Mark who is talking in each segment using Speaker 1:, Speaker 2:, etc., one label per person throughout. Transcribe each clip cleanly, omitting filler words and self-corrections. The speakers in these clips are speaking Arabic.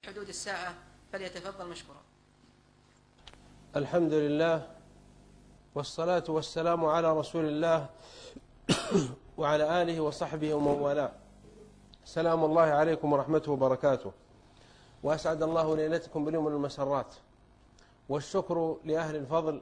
Speaker 1: حدود الساعة، فليتفضل مشكورا.
Speaker 2: الحمد لله والصلاة والسلام على رسول الله وعلى آله وصحبه ومن والاه. سلام الله عليكم ورحمته وبركاته، وأسعد الله ليلتكم باليوم المسرات، والشكر لأهل الفضل،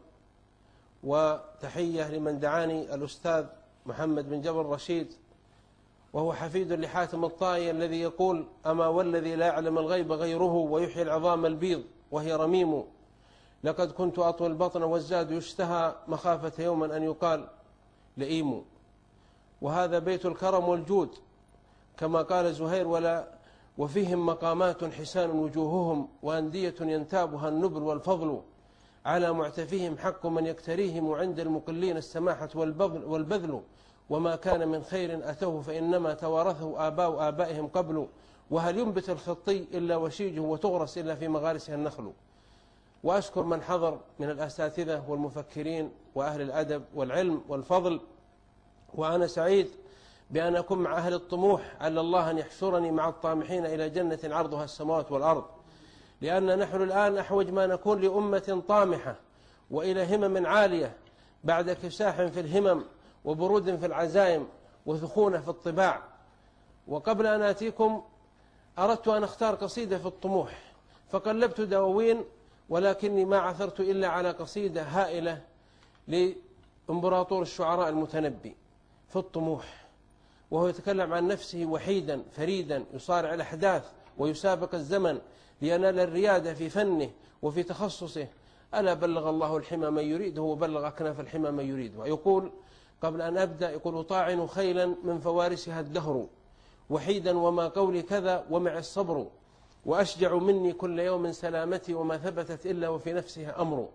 Speaker 2: وتحية لمن دعاني الأستاذ محمد بن جبر رشيد، وهو حفيد لحاتم الطائي الذي يقول: أما والذي لا يعلم الغيب غيره ويحيي العظام البيض وهي رميم، لقد كنت أطوي البطن والزاد يشتهى مخافة يوما أن يقال لئيم. وهذا بيت الكرم والجود كما قال زهير: وفيهم مقامات حسان وجوههم، وأندية ينتابها النبل والفضل، على معتفيهم حق من يكتريهم، وعند المقلين السماحة والبذل، وما كان من خير أتوه فإنما توارثه آباء آبائهم قبل، وهل ينبت الخطي إلا وشيجه، وتغرس إلا في مغارسها النخل. وأشكر من حضر من الأساتذة والمفكرين وأهل الأدب والعلم والفضل، وأنا سعيد بأن أكون مع أهل الطموح، على الله أن يحشرني مع الطامحين إلى جنة عرضها السماوات والأرض، لأن نحن الآن أحوج ما نكون لأمة طامحة وإلى همم عالية، بعد كساح في الهمم وبرود في العزائم وثخونة في الطباع. وقبل أن آتيكم أردت أن أختار قصيدة في الطموح، فقلبت دواوين، ولكني ما عثرت إلا على قصيدة هائلة لإمبراطور الشعراء المتنبي في الطموح، وهو يتكلم عن نفسه وحيدا فريدا يصارع الأحداث ويسابق الزمن لينال الريادة في فنه وفي تخصصه. ألا بلغ الله الحمى من يريده، وبلغ أكناف الحمى من يريده. يقول قبل أن أبدأ، يقول: أطاعن خيلا من فوارسها الدهر، وحيدا وما قولي كذا ومع الصبر، وأشجع مني كل يوم سلامتي، وما ثبتت إلا وفي نفسها أمر.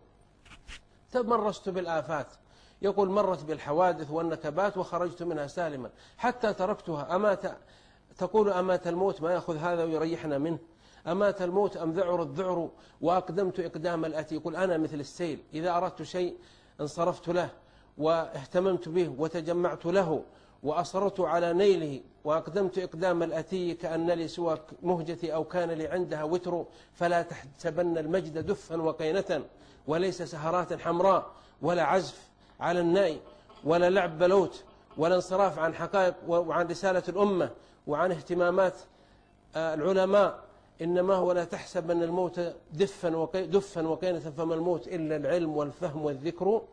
Speaker 2: تمرست بالآفات، يقول: مرت بالحوادث والنكبات وخرجت منها سالما، حتى تركتها. تقول: أمات الموت ما يأخذ هذا ويريحنا منه، أمات الموت أم ذعر الذعر، وأقدمت إقدام الأتي. يقول: أنا مثل السيل، إذا أردت شيء انصرفت له واهتممت به وتجمعت له وأصررت على نيله، وأقدمت إقدام الأتي، كأن لي سوى مهجتي أو كان لي عندها وتر، فلا تحسبن المجد دفا وقينة، وليس سهرات حمراء، ولا عزف على الناي، ولا لعب بلوت، ولا انصراف عن حقائق وعن رسالة الأمة وعن اهتمامات العلماء، إنما هو: لا تحسبن الموت دفا وقينة، فما الموت إلا العلم والفهم والذكر،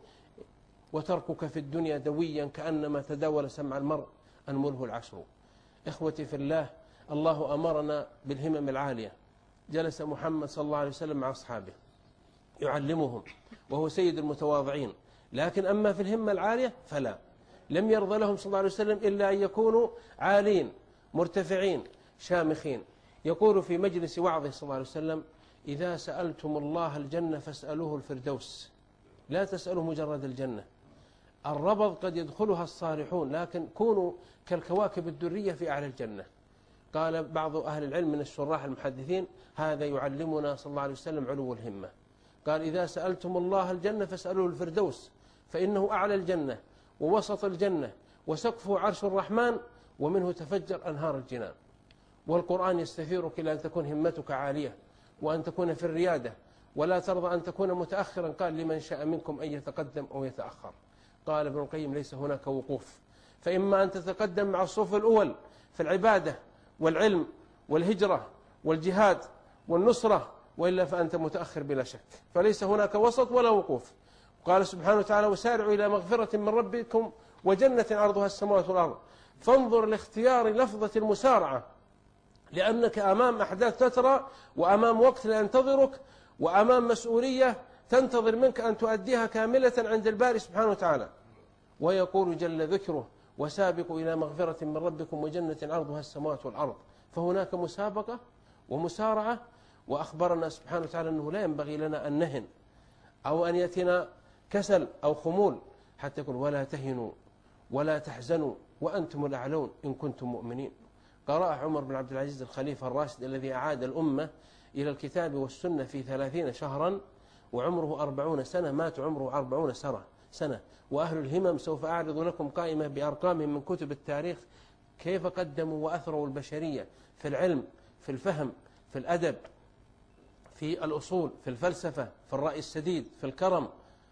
Speaker 2: وتركك في الدنيا دويا كأنما تداول سمع المرء أنمله العشر. إخوتي في الله، الله أمرنا بالهمم العالية. جلس محمد صلى الله عليه وسلم مع أصحابه يعلمهم، وهو سيد المتواضعين، لكن أما في الهمة العالية فلا، لم يرضى لهم صلى الله عليه وسلم إلا أن يكونوا عالين مرتفعين شامخين. يقول في مجلس وعظه صلى الله عليه وسلم: إذا سألتم الله الجنة فاسألوه الفردوس، لا تسألوا مجرد الجنة. الربض قد يدخلها الصالحون، لكن كونوا كالكواكب الدرية في أعلى الجنة. قال بعض أهل العلم من الشراح المحدثين: هذا يعلمنا صلى الله عليه وسلم علو الهمة. قال: إذا سألتم الله الجنة فاسألوه الفردوس، فإنه أعلى الجنة ووسط الجنة وسقفه عرش الرحمن، ومنه تفجر أنهار الجنان. والقرآن يستثيرك إلى أن تكون همتك عالية، وأن تكون في الريادة، ولا ترضى أن تكون متأخرا. قال: لمن شاء منكم أن يتقدم أو يتأخر. قال ابن القيم: ليس هناك وقوف، فإما أن تتقدم مع الصف الأول في العبادة والعلم والهجرة والجهاد والنصرة، وإلا فأنت متأخر بلا شك، فليس هناك وسط ولا وقوف. قال سبحانه وتعالى: وسارعوا إلى مغفرة من ربكم وجنة عرضها السماوات والأرض. فانظر لاختيار لفظة المسارعة، لأنك أمام أحداث تترى، وأمام وقت لا ينتظرك، وأمام مسؤولية تنتظر منك أن تؤديها كاملة عند الباري سبحانه وتعالى. ويقول جل ذكره: وسابقوا إلى مغفرة من ربكم وجنة عرضها السماوات والأرض. فهناك مسابقة ومسارعة. وأخبرنا سبحانه وتعالى أنه لا ينبغي لنا أن نهن أو أن يأتينا كسل أو خمول، حتى يقول: ولا تهنوا ولا تحزنوا وأنتم الأعلون إن كنتم مؤمنين. قرأ عمر بن عبد العزيز الخليفة الراشد الذي أعاد الأمة إلى الكتاب والسنة في 30 شهرا وعمره 40 سنة، مات عمره 40 سنة. وأهل الهمم سوف أعرض لكم قائمة بأرقام من كتب التاريخ كيف قدموا وأثروا البشرية في العلم، في الفهم، في الأدب، في الأصول، في الفلسفة، في الرأي السديد، في الكرم.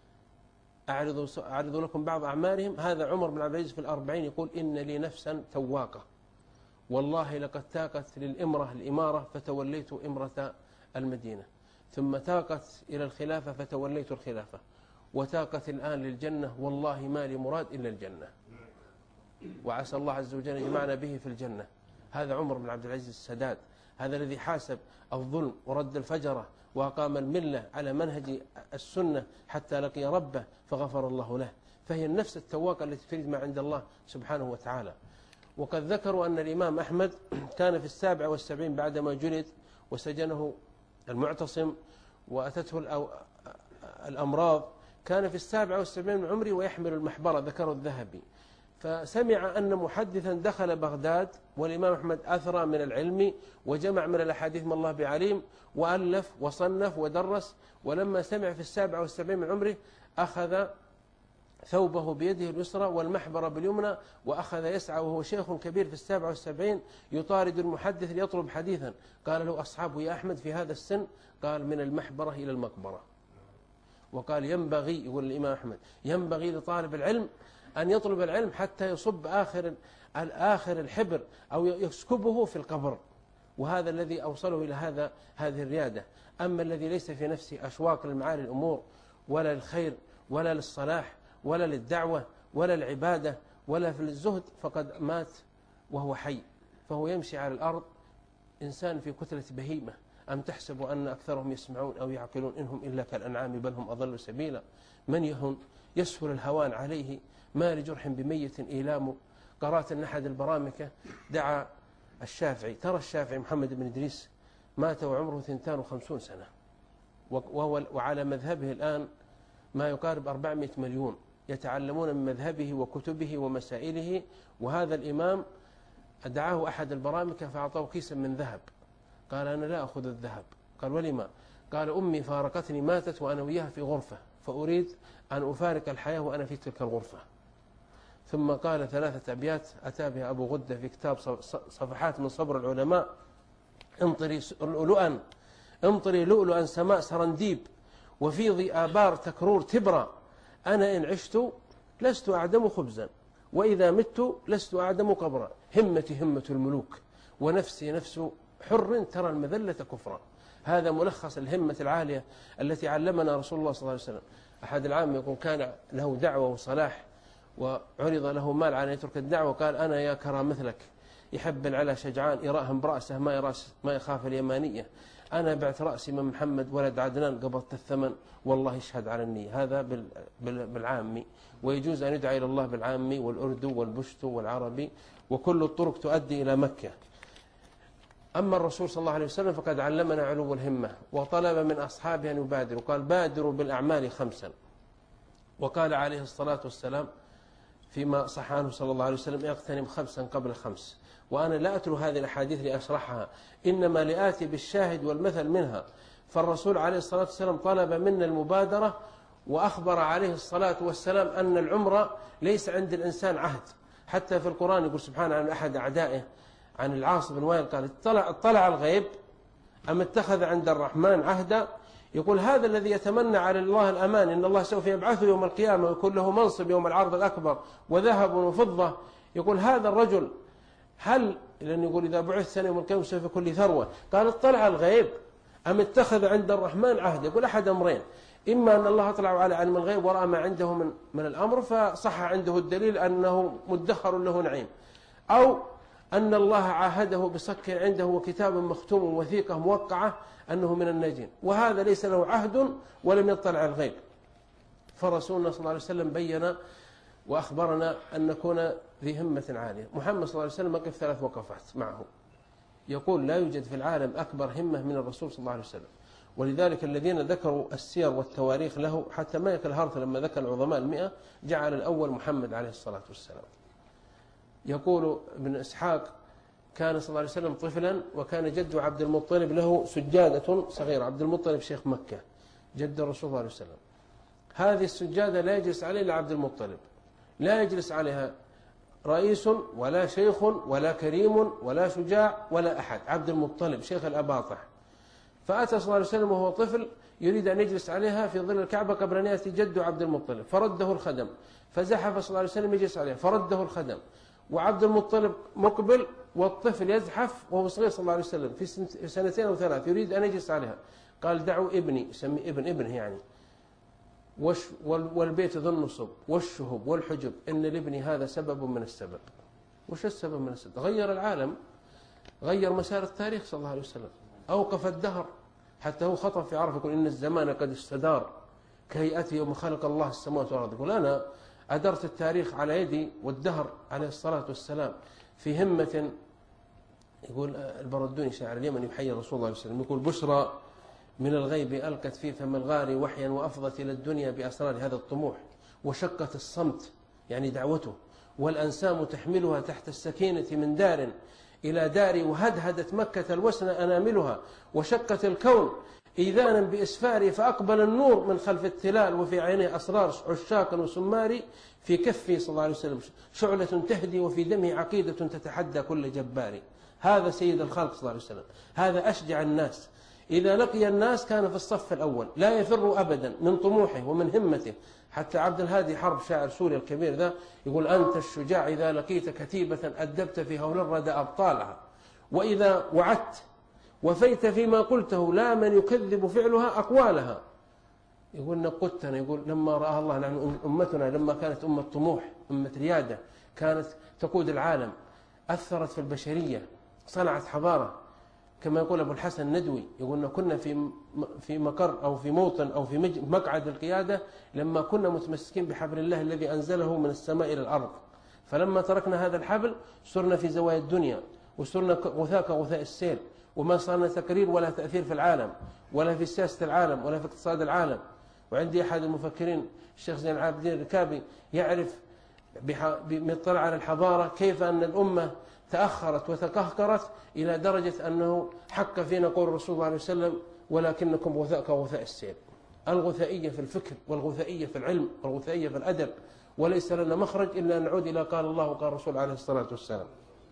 Speaker 2: أعرض لكم بعض أعمالهم. هذا عمر بن عبد العزيز في 40 يقول: إن لي نفسا تواقة، والله لقد تاقت الإمارة فتوليت إمرة المدينة، ثم تاقت إلى الخلافة فتوليت الخلافة، وتاقت الآن للجنة، والله ما لي مراد إلا الجنة، وعسى الله عز وجل يجمعنا به في الجنة. هذا عمر بن عبد العزيز السداد، هذا الذي حاسب الظلم ورد الفجرة وأقام الملة على منهج السنة حتى لقي ربه فغفر الله له. فهي النفس التواقة التي تريد ما عند الله سبحانه وتعالى. وقد ذكروا أن الإمام أحمد كان في 77 بعدما جلد وسجنه المعتصم وأتته الأمراض، كان في 77 من عمره ويحمل المحبرة، ذكره الذهبي. فسمع أن محدثا دخل بغداد، والإمام أحمد أثرى من العلم وجمع من الأحاديث ما الله بعليم، وألف وصنف ودرس. ولما سمع في 77 من عمره أخذ ثوبه بيده اليسرى والمحبرة باليمنى، وأخذ يسعى وهو شيخ كبير في 77 يطارد المحدث ليطلب حديثا. قال له أصحابه: يا أحمد في هذا السن؟ قال: من المحبرة إلى المقبرة. وقال: ينبغي، يقول الإمام أحمد، ينبغي لطالب العلم أن يطلب العلم حتى يصب آخر الحبر أو يسكبه في القبر. وهذا الذي أوصله إلى هذه الريادة. أما الذي ليس في نفسه أشواق للمعالي الأمور ولا للخير ولا للصلاح ولا للدعوة ولا العبادة ولا في الزهد، فقد مات وهو حي، فهو يمشي على الأرض إنسان في كتلة بهيمة. أم تحسب أن أكثرهم يسمعون أو يعقلون؟ إنهم إلا كالأنعام بل هم أضل سبيلا. من يهن يسهل الهوان عليه، ما لجرح بميت إيلام. قرأت أن أحد البرامكة دعا الشافعي، ترى الشافعي محمد بن إدريس مات وعمره 52 سنة، وعلى مذهبه الآن ما يقارب 400 مليون يتعلمون من مذهبه وكتبه ومسائله. وهذا الإمام دعاه أحد البرامكة فأعطاه كيسا من ذهب، قال: أنا لا أخذ الذهب. قال: ولما؟ قال: أمي فارقتني، ماتت وأنا وياها في غرفة، فأريد أن أفارق الحياة وأنا في تلك الغرفة. ثم قال 3 أبيات أتى بها أبو غدة في كتاب صفحات من صبر العلماء: امطري لؤلؤا سماء سرنديب، وفيضي آبار تكرور تبرا. أنا إن عشت لست أعدم خبزا، وإذا مت لست أعدم قبرا. همتي همة الملوك، ونفسي نفس حر ترى المذلة كفرا. هذا ملخص الهمة العالية التي علمنا رسول الله صلى الله عليه وسلم. أحد العام يكون كان له دعوة وصلاح وعرض له مال على أن يترك الدعوة، قال: أنا يا كرى مثلك يحب العلا شجعان، يراهم برأسه ما يخاف اليمانية. أنا بعت رأسي من محمد ولد عدنان، قبضت الثمن والله يشهد على النية. هذا بالعامي، ويجوز أن يدعى إلى الله بالعامي والأردو والبشتو والعربي، وكل الطرق تؤدي إلى مكة. أما الرسول صلى الله عليه وسلم فقد علمنا علو الهمة، وطلب من أصحابه أن يبادروا، قال: بادروا بالأعمال 5. وقال عليه الصلاة والسلام فيما صح عنه صلى الله عليه وسلم: اغتنم 5 قبل 5. وأنا لا أتلو هذه الأحاديث لأشرحها، إنما لآتي بالشاهد والمثل منها. فالرسول عليه الصلاة والسلام طلب منا المبادرة، وأخبر عليه الصلاة والسلام أن العمر ليس عند الإنسان عهد. حتى في القرآن يقول سبحانه عن أحد أعدائه، عن العاص بن وائل، قال: اطلع الغيب أم اتخذ عند الرحمن عهدا. يقول هذا الذي يتمنى على الله الأمان، إن الله سوف يبعثه يوم القيامة ويكون له منصب يوم العرض الأكبر وذهب وفضة. يقول هذا الرجل لأن يقول إذا بعث سنة يوم القيامة سوف يكون لي ثروة. قال: اطلع الغيب أم اتخذ عند الرحمن عهد. يقول أحد أمرين: إما أن الله اطلع على علم الغيب ورأى ما عنده من الأمر فصح عنده الدليل أنه مدخر له نعيم، أو أن الله عاهده بصك عنده وكتاب مختوم وثيقة موقعة أنه من الناجين، وهذا ليس له عهد ولم يطلع الغيب. فرسولنا صلى الله عليه وسلم بين وأخبرنا أن نكون ذي همة عالية. محمد صلى الله عليه وسلم وقف 3 وقفات معه، يقول: لا يوجد في العالم أكبر همة من الرسول صلى الله عليه وسلم. ولذلك الذين ذكروا السير والتواريخ له، حتى مالك الهرث لما ذكر العظماء 100 جعل الأول محمد عليه الصلاة والسلام. يقول ابن إسحاق: كان صلى الله عليه وسلم طفلا، وكان جده عبد المطلب له سجادة صغيرة. عبد المطلب شيخ مكة، جد الرسول صلى الله عليه وسلم. هذه السجادة لا يجلس عليها إلا عبد المطلب، لا يجلس عليها رئيس ولا شيخ ولا كريم ولا شجاع ولا أحد. عبد المطلب شيخ الأباطح. فأتى صلى الله عليه وسلم وهو طفل يريد أن يجلس عليها في ظل الكعبة قبل أن يأتي جده عبد المطلب، فرده الخدم، فزحف صلى الله عليه وسلم يجلس عليها فرده الخدم، وعبد المطلب مقبل والطفل يزحف وهو صغير صلى الله عليه وسلم في 2 أو 3 يريد أن يجلس عليها، قال دعوا ابني، يسمي ابنه يعني، والبيت ذو النصب والشهب والحجب، إن لابني هذا سبب من السبب. وش السبب من السبب؟ غير العالم، غير مسار التاريخ صلى الله عليه وسلم، أوقف الدهر، حتى هو خطب في عرفة يقول إن الزمان قد استدار كهيئته يوم خلق الله السماوات والأرض. يقول أنا أدرت التاريخ على يدي والدهر عليه الصلاة والسلام في همة. يقول البردوني شاعر اليمن يحيي الرسول صلى الله عليه وسلم يقول بشرى من الغيب ألقت في فم الغار وحيا وأفضت إلى الدنيا بأسرار هذا الطموح، وشقت الصمت يعني دعوته، والأنسام تحملها تحت السكينة من دار إلى دار، وهدهدت مكة الوسن أناملها، وشقت الكون إيذانا بإسفاري، فأقبل النور من خلف التلال، وفي عينيه أسرار عشاق وسماري، في كفه صلى الله عليه وسلم شعلة تهدي، وفي دمه عقيدة تتحدى كل جبار. هذا سيد الخلق صلى الله عليه وسلم، هذا أشجع الناس، إذا لقي الناس كان في الصف الأول، لا يفر أبدا من طموحه ومن همته. حتى عبد الهادي حرب شاعر سوريا الكبير ذا يقول أنت الشجاع إذا لقيت كتيبة أدبت في هول الردى أبطالها، وإذا وعدت وفيت فيما قلته لا من يكذب فعلها أقوالها. يقول نقدتنا، يقول لما رأى الله نحن أمتنا لما كانت أمة طموح، أمة ريادة، كانت تقود العالم، أثرت في البشرية، صنعت حضارة، كما يقول أبو الحسن الندوي يقول كنا في مقر أو في موطن أو في مقعد القيادة لما كنا متمسكين بحبل الله الذي أنزله من السماء إلى الأرض، فلما تركنا هذا الحبل صرنا في زوايا الدنيا، وصرنا غثاء كغثاء السيل، وما صارنا تقرير ولا تأثير في العالم ولا في سياسة العالم ولا في اقتصاد العالم. وعندي أحد المفكرين الشيخ زين العابدين الركابي يعرف بمطلع على الحضارة كيف أن الأمة تأخرت وتقهقرت إلى درجة أنه حق فينا قول الرسول صلى الله عليه وسلم ولكنكم غثاء كغثاء السيل. الغثائية في الفكر والغثائية في العلم والغثائية في الأدب، وليس لنا مخرج إلا أن نعود إلى قال الله وقال الرسول عليه الصلاة والسلام.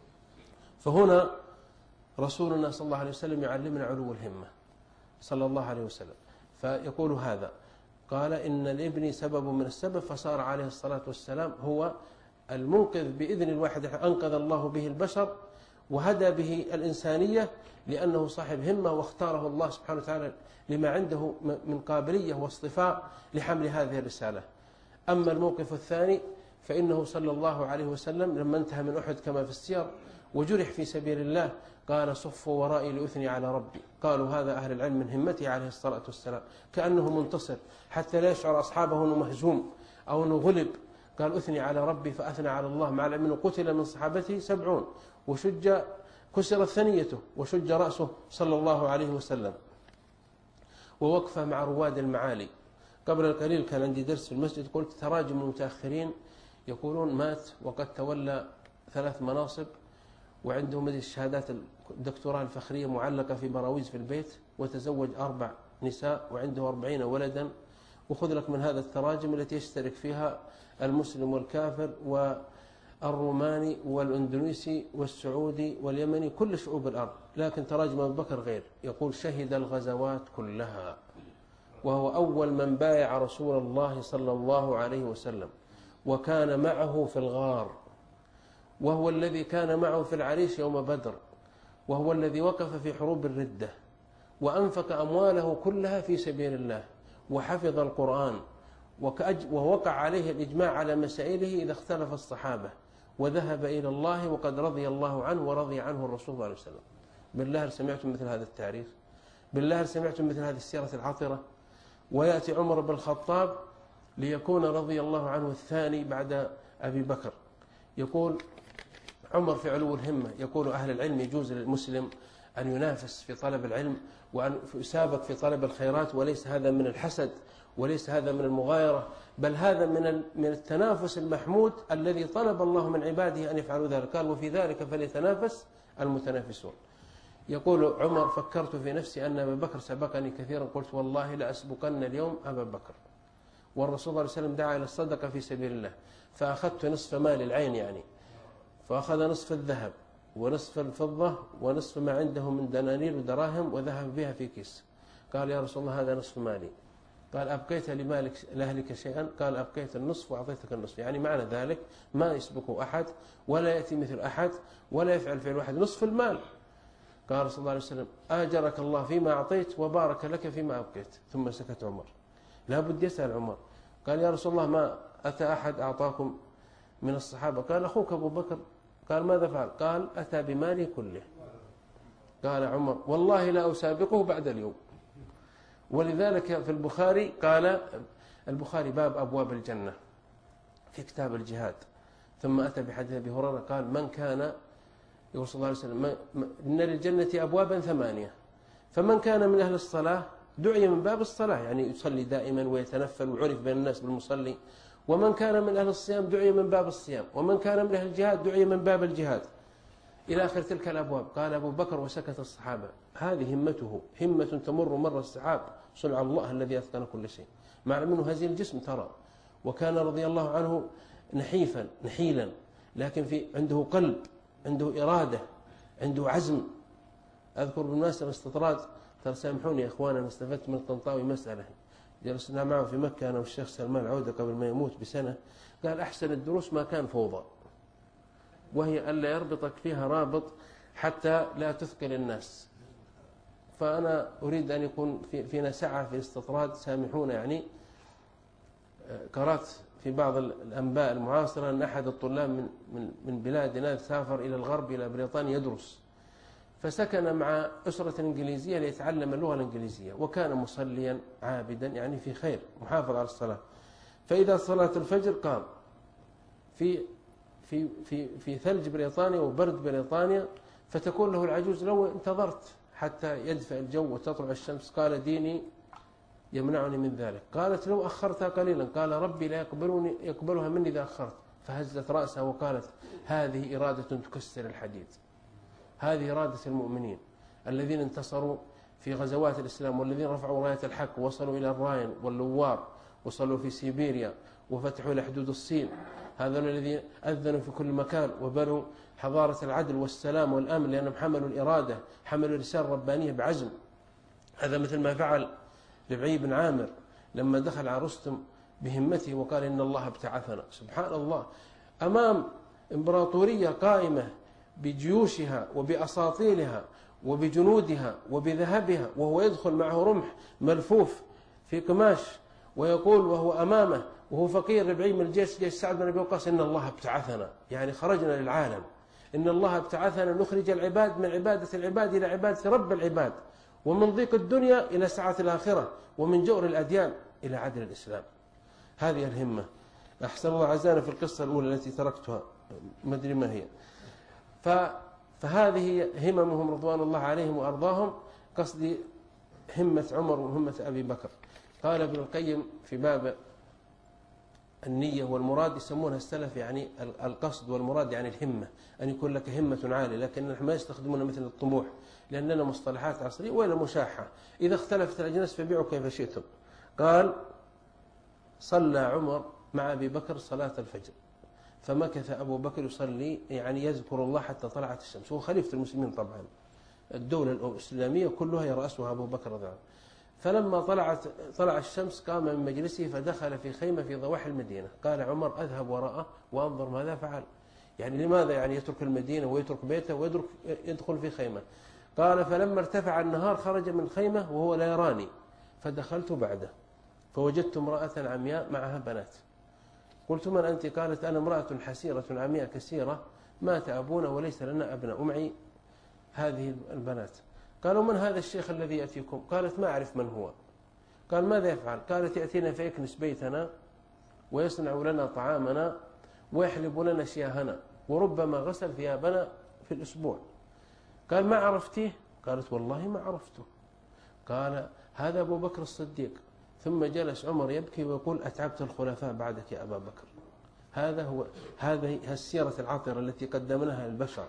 Speaker 2: فهنا رسولنا صلى الله عليه وسلم يعلمنا علو الهمة صلى الله عليه وسلم، فيقول هذا قال إن الابن سبب من السبب، فصار عليه الصلاة والسلام هو المنقذ بإذن الواحد أنقذ الله به البشر وهدى به الإنسانية، لأنه صاحب همة واختاره الله سبحانه وتعالى لما عنده من قابلية واصطفاء لحمل هذه الرسالة. أما الموقف الثاني فإنه صلى الله عليه وسلم لما انتهى من أحد كما في السير وجرح في سبيل الله قال صفوا ورائي لأثني على ربي. قالوا هذا أهل العلم من همته عليه الصلاة والسلام، كأنه منتصر حتى لا يشعر أصحابه أنه مهزوم أو أنه غلب. قال أثني على ربي فأثنى على الله، مع العلم أنه قتل من صحابته 70 وشج كسرت ثنيته وشج رأسه صلى الله عليه وسلم. ووقفه مع رواد المعالي. قبل القليل كان عندي درس في المسجد قلت تراجم المتأخرين يقولون مات وقد تولى 3 مناصب وعنده مدى الشهادات الدكتوراه الفخرية معلقة في براويز في البيت، وتزوج 4 نساء وعنده 40 ولدا. وخذ لك من هذا التراجم التي يشترك فيها المسلم والكافر والروماني والأندونيسي والسعودي واليمني كل شعوب الأرض، لكن تراجم أبو بكر غير. يقول شهد الغزوات كلها، وهو أول من بايع رسول الله صلى الله عليه وسلم، وكان معه في الغار، وهو الذي كان معه في العريش يوم بدر، وهو الذي وقف في حروب الردة وأنفق أمواله كلها في سبيل الله، وحفظ القرآن، ووقع عليه الإجماع على مسائله إذا اختلف الصحابة، وذهب إلى الله وقد رضي الله عنه ورضي عنه الرسول صلى الله عليه وسلم. بالله هل سمعتم مثل هذا التعريف؟ بالله هل سمعتم مثل هذه السيرة العطرة؟ ويأتي عمر بن الخطاب ليكون رضي الله عنه الثاني بعد أبي بكر. يقول عمر في علو الهمة، يقول أهل العلم يجوز للمسلم أن ينافس في طلب العلم وأن يسابق في طلب الخيرات، وليس هذا من الحسد وليس هذا من المغايرة، بل هذا من التنافس المحمود الذي طلب الله من عباده أن يفعلوا ذلك. قال وفي ذلك فليتنافس المتنافسون. يقول عمر فكرت في نفسي أن أبا بكر سبقني كثيرا، قلت والله لأسبقن اليوم أبا بكر. والرسول صلى الله عليه وسلم دعا إلى الصدقة في سبيل الله، فأخذت نصف مال العين يعني، فأخذ نصف الذهب ونصف الفضة ونصف ما عنده من دنانير ودراهم وذهب بها في كيس، قال يا رسول الله هذا نصف مالي. قال أبقيت لأهلك شيئا؟ قال أبقيت النصف وأعطيتك النصف. يعني معنى ذلك ما يسبقه أحد ولا يأتي مثل أحد ولا يفعل فعل واحد، نصف المال. قال صلى الله عليه وسلم آجرك الله فيما أعطيت وبارك لك فيما أبقيت. ثم سكت عمر. لا بد يسأل عمر. قال يا رسول الله ما أتى أحد أعطاكم من الصحابة؟ قال أخوك أبو بكر. قال ماذا فعل؟ قال أتى بماله كله. قال عمر والله لا أسابقه بعد اليوم. ولذلك في البخاري قال البخاري باب أبواب الجنة في كتاب الجهاد، ثم أتى بحديث أبي هريرة قال من كان، يقول صلى الله عليه وسلم إن للجنة أبوابا 8، فمن كان من أهل الصلاة دعي من باب الصلاة، يعني يصلي دائما ويتنفل وعرف بين الناس بالمصلي. ومن كان من أهل الصيام دعي من باب الصيام، ومن كان من أهل الجهاد دعي من باب الجهاد، إلى آخر تلك الأبواب. قال أبو بكر وسكت الصحابة. هذه همته، همة تمر مر السحاب، صنع الله الذي أتقن كل شيء. مع منه هزيل الجسم ترى، وكان رضي الله عنه نحيفا نحيلا، لكن عنده قلب، عنده إرادة، عنده عزم. أذكر بالمناسبة استطراد، ترى سامحوني يا إخوانا أنا استفدت من الطنطاوي مسألة. جلسنا معه في مكة أنا والشيخ سلمان العودة قبل ما يموت بسنة. قال أحسن الدروس ما كان فوضى، وهي ألا يربطك فيها رابط حتى لا تثقل الناس. فأنا أريد أن يكون فينا سعة في الاستطراد، سامحونا. يعني قرأت في بعض الأنباء المعاصرة أن أحد الطلاب من بلادنا سافر إلى الغرب إلى بريطانيا يدرس، فسكن مع أسرة إنجليزية ليتعلم اللغة الإنجليزية، وكان مصليا عابدا يعني في خير محافظ على الصلاة. فإذا صلاة الفجر قام في ثلج بريطانيا وبرد بريطانيا، فتقول له العجوز لو انتظرت حتى يدفئ الجو وتطلع الشمس، قال ديني يمنعني من ذلك. قالت لو أخرتها قليلا، قال ربي لا يقبلها مني إذا أخرت. فهزت رأسها وقالت هذه إرادة تكسر الحديد، هذه إرادة المؤمنين الذين انتصروا في غزوات الإسلام، والذين رفعوا راية الحق ووصلوا إلى الراين واللوار، وصلوا في سيبيريا وفتحوا إلى حدود الصين. هذا الذي أذنوا في كل مكان وبنوا حضارة العدل والسلام والأمن، لأنهم حملوا الإرادة، حملوا رسالة ربانية بعزم. هذا مثل ما فعل ربعي بن عامر لما دخل على رستم بهمته وقال إن الله ابتعثنا. سبحان الله، أمام إمبراطورية قائمة بجيوشها وبأساطيلها وبجنودها وبذهبها، وهو يدخل معه رمح ملفوف في قماش ويقول وهو أمامه وهو فقير ربعي من الجيش، جيش سعد بن أبي وقاص إن الله ابتعثنا، يعني خرجنا للعالم، إن الله ابتعثنا نخرج العباد من عبادة العباد إلى عبادة رب العباد، ومن ضيق الدنيا إلى سعة الآخرة، ومن جور الأديان إلى عدل الإسلام. هذه الهمة. أحسن الله عزانا في القصة الأولى التي تركتها، ما أدري ما هي. فهذه هممهم رضوان الله عليهم وأرضاهم، قصدي همة عمر وهمة أبي بكر. قال ابن القيم في باب النية والمراد، يسمونها السلف يعني القصد والمراد يعني الهمة، أن يكون لك همة عالية، لكن نحن ما يستخدمون مثل الطموح لأننا مصطلحات عصرية ولا مشاحة. إذا اختلفت الأجناس فبيعوا كيف شئتم. قال صلى عمر مع أبي بكر صلاة الفجر، فمكث أبو بكر يصلي يعني يذكر الله حتى طلعت الشمس. هو خليفة المسلمين طبعا، الدولة الإسلامية كلها يرأسها أبو بكر رضي الله عنه. فلما طلع الشمس قام من مجلسه فدخل في خيمة في ضواحي المدينة. قال عمر أذهب وراءه وأنظر ماذا فعل، يعني لماذا يعني يترك المدينة ويترك بيته ويدخل في خيمة. قال فلما ارتفع النهار خرج من الخيمة وهو لا يراني، فدخلت بعده فوجدت امرأة عمياء معها بنات. قلت من أنت؟ قالت أنا امرأة حسيرة عمياء كثيرة، مات أبونا وليس لنا أبناء، معي هذه البنات. قالوا من هذا الشيخ الذي يأتيكم؟ قالت ما أعرف من هو. قال ماذا يفعل؟ قالت يأتينا فيكنس بيتنا ويصنع لنا طعامنا ويحلب لنا شياهنا، وربما غسل ثيابنا في الأسبوع. قال ما عرفتيه؟ قالت والله ما عرفته. قال هذا أبو بكر الصديق. ثم جلس عمر يبكي ويقول أتعبت الخلفاء بعدك يا أبا بكر. هذه السيرة العطرة التي قدمناها للبشر،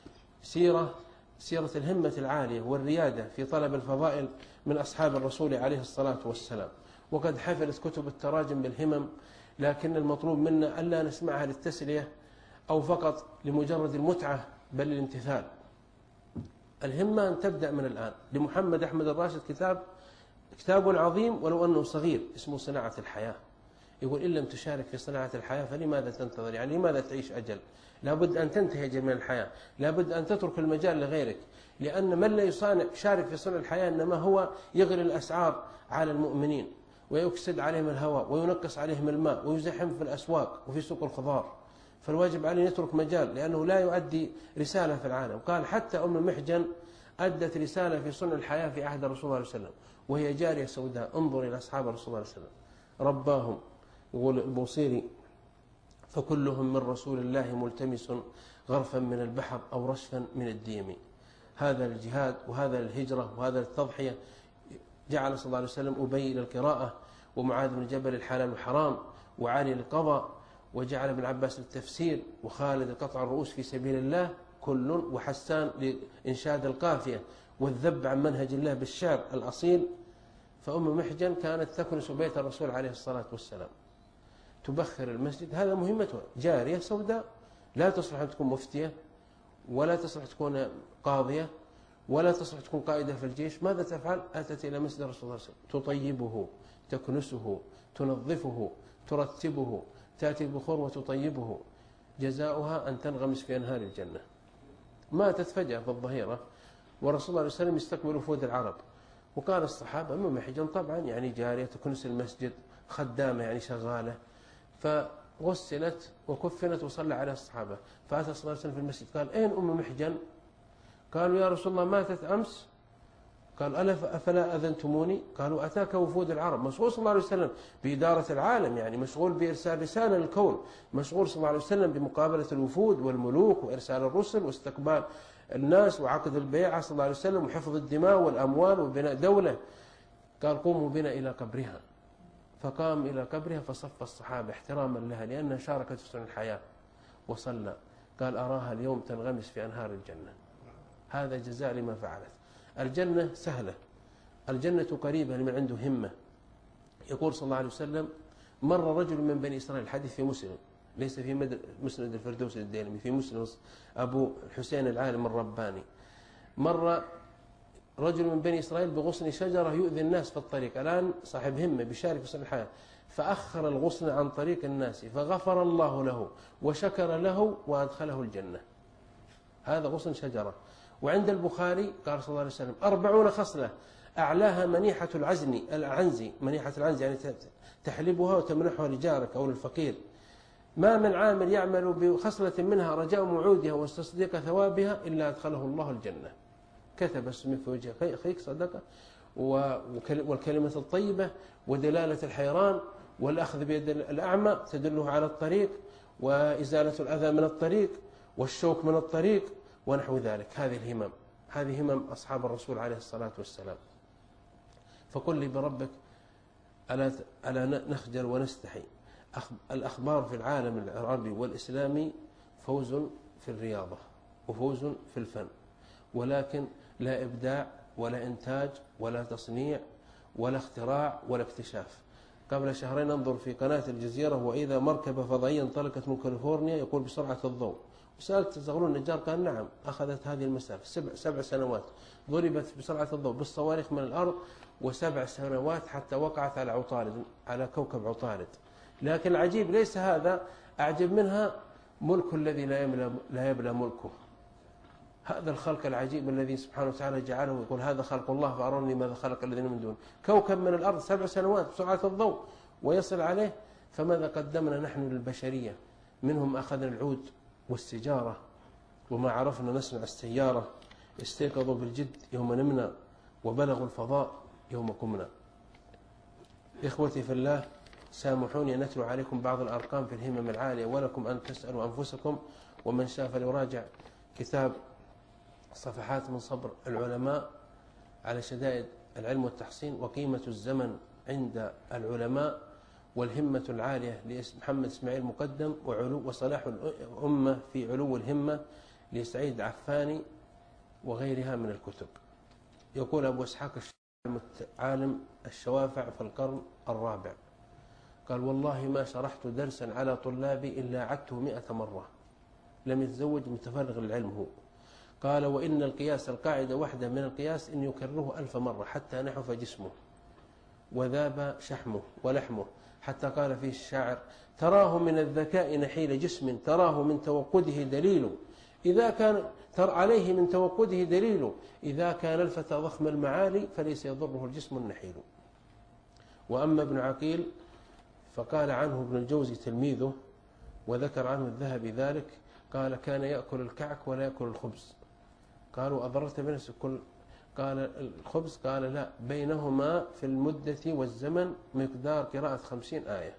Speaker 2: سيرة الهمة العالية والريادة في طلب الفضائل من أصحاب الرسول عليه الصلاة والسلام. وقد حفلت كتب التراجم بالهمم، لكن المطلوب منا ألا نسمعها للتسلية أو فقط لمجرد المتعة، بل الامتثال. الهمة أن تبدأ من الآن. لمحمد أحمد الراشد كتاب كتاب عظيم ولو أنه صغير اسمه صناعة الحياة. يقول إن لم تشارك في صناعة الحياة فلماذا تنتظر؟ يعني لماذا تعيش أجل؟ لابد أن تنتهي أجل من الحياة، لابد أن تترك المجال لغيرك، لأن من لا يشارك في صنع الحياة إنما هو يغلي الأسعار على المؤمنين ويكسد عليهم الهواء وينقص عليهم الماء ويزحم في الأسواق وفي سوق الخضار. فالواجب عليه يترك مجال، لأنه لا يؤدي رسالة في العالم. قال حتى أم محجن أدت رسالة في صنع الحياة في عهد رسول الله صلى الله عليه وسلم، وهي جارية سوداء. انظر إلى أصحاب رسول الله صلى الله عليه وسلم، رباهم. يقول البوصيري: فكلهم من رسول الله ملتمس غرفا من البحر أو رشفا من الديم. هذا الجهاد وهذا الهجرة وهذا التضحية جعل صلى الله عليه وسلم أبي للقراءة، ومعاذ بن جبل الحلال والحرام، وعلي للقضاء، وجعل ابن عباس للتفسير، وخالد لقطع الرؤوس في سبيل الله كل، وحسان لإنشاد القافية والذب عن منهج الله بالشعر الأصيل. فأم محجن كانت تكنس بيت الرسول عليه الصلاة والسلام، تبخر المسجد. هذا مهمتها، جارية سوداء لا تصلح أن تكون مفتية، ولا تصلح تكون قاضية، ولا تصلح تكون قائدة في الجيش. ماذا تفعل؟ أتت إلى مسجد الرسول صلى الله عليه وسلم تطيبه، تكنسه، تنظفه، ترتبه، تأتي البخور وتطيبه. جزاؤها أن تنغمس في أنهار الجنة. ماتت فجأة في الظهيرة، ورسول الله عليه وسلم يستقبل وفود العرب، وقال الصحابة: أم محجن طبعا يعني جارية تكنس المسجد، خدامة يعني شغالة. فغسلت وكفنت وصلى عليها الصحابة. فأتى صلى الله عليه وسلم في المسجد قال: أين أم محجن؟ قالوا: يا رسول الله ماتت أمس. قال: أفلا أذنتموني؟ قالوا: أتاك وفود العرب. مشغول صلى الله عليه وسلم بإدارة العالم، يعني مشغول بإرسال رسالة للكون، مشغول صلى الله عليه وسلم بمقابلة الوفود والملوك وإرسال الرسل واستقبال الناس وعقد البيعة صلى الله عليه وسلم وحفظ الدماء والأموال وبناء دولة. قال: قوموا بنا إلى قبرها. فقام إلى قبرها فصف الصحابة احتراما لها لأنها شاركت في صنع الحياة وصلى. قال: أراها اليوم تنغمس في أنهار الجنة. هذا جزاء لما فعلت. الجنة سهلة، الجنة قريبة لمن عنده همة. يقول صلى الله عليه وسلم: مر رجل من بني إسرائيل، الحديث في مسلم، ليس في مسند الفردوس الديلمي، في مسلم أبو الحسين العالم الرباني. مر رجل من بني إسرائيل بغصن شجرة يؤذي الناس في الطريق. الآن صاحب همة بيشارك في صنع الحياة، فأخر الغصن عن طريق الناس فغفر الله له وشكر له وأدخله الجنة. هذا غصن شجرة. وعند البخاري قال صلى الله عليه وسلم: 40 خصلة أعلاها منيحة العنزي. منيحة العنزي يعني تحلبها وتمنحها لجارك أو للفقير. ما من عامل يعمل بخصلة منها رجاء موعودها واستصديق ثوابها إلا أدخله الله الجنة. كتب اسمه في وجه أخيك صدقة، والكلمة الطيبة، ودلالة الحيران، والأخذ بيد الأعمى تدله على الطريق، وإزالة الأذى من الطريق، والشوك من الطريق، ونحو ذلك. هذه الهمم، هذه همم أصحاب الرسول عليه الصلاة والسلام. فقل لي بربك ألا نخجل ونستحي؟ الأخبار في العالم العربي والإسلامي فوز في الرياضة وفوز في الفن، ولكن لا إبداع ولا إنتاج ولا تصنيع ولا اختراع ولا اكتشاف. قبل شهرين ننظر في قناة الجزيرة، وإذا مركبة فضائية انطلقت من كاليفورنيا يقول بسرعة الضوء. وسألت زغلول النجار قال: نعم، أخذت هذه المسافة 7 سنوات، ضربت بسرعة الضوء بالصواريخ من الأرض، و7 سنوات حتى وقعت على عطارد، على كوكب عطارد. لكن العجيب ليس هذا، أعجب منها ملك الذي لا يبلى ملكه. هذا الخلق العجيب الذي سبحانه وتعالى جعله، يقول: هذا خلق الله فأروني ماذا خلق الذين من دون. كوكب من الأرض 7 سنوات بسرعة الضوء ويصل عليه. فماذا قدمنا نحن للبشرية؟ منهم أخذنا العود والسجارة، وما عرفنا نصنع السيارة. استيقظوا بالجد يوم نمنا، وبلغوا الفضاء يوم قمنا. إخوتي في الله، سامحوني أن أتلو عليكم بعض الأرقام في الهمم العالية، ولكم أن تسألوا أنفسكم. ومن شاء فليراجع كتاب صفحات من صبر العلماء على شدائد العلم والتحصين، وقيمة الزمن عند العلماء، والهمة العالية لمحمد إسماعيل مقدم، وصلاح الأمة في علو الهمة لسعيد عفاني، وغيرها من الكتب. يقول أبو إسحاق عالم الشوافع في القرن الرابع، قال: والله ما شرحت درسا على طلابي إلا عدته 100 مرة. لم يتزوج، متفرغ للعلم هو. قال: وإن القياس، القاعدة واحدة من القياس إن يكرره 1000 مرة حتى نحف جسمه. وذاب شحمه ولحمه، حتى قال فيه الشاعر: تراه من الذكاء نحيل جسم، تراه من توقده دليل إذا كان عليه من توقده دليل، إذا كان الفتى ضخم المعالي فليس يضره الجسم النحيل. وأما ابن عقيل فقال عنه ابن الجوزي تلميذه، وذكر عنه الذهبي ذلك، قال: كان يأكل الكعك ولا يأكل الخبز. قالوا: أضررت بنفسك كل؟ قال: الخبز. قال: لا، بينهما في المدة والزمن مقدار قراءة 50 آية.